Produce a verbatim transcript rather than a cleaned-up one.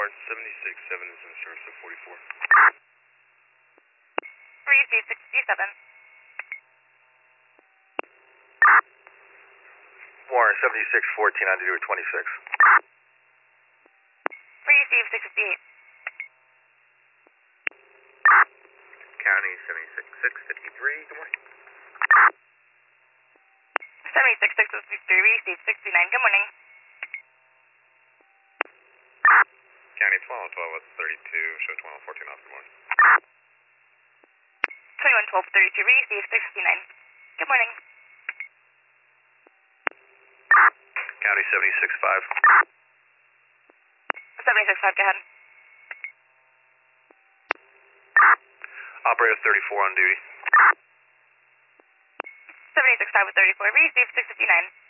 Warren, seventy-six seven is in service of forty-four. Receive sixty-seven. Warren, seventy-six fourteen on duty with twenty-six. Receive sixty-eight. County, seventy-six six fifty-three, good morning. seventy-six six fifty-three, receive sixty-nine, good morning. County, twelve twelve thirty-two, show twelve fourteen off, good morning. twenty-one twelve thirty-two, receive sixty-nine, good morning. County, seventy-six five. seventy-six five, go ahead. Operator thirty-four on duty. seventy-six five with thirty-four, receive six fifty-nine.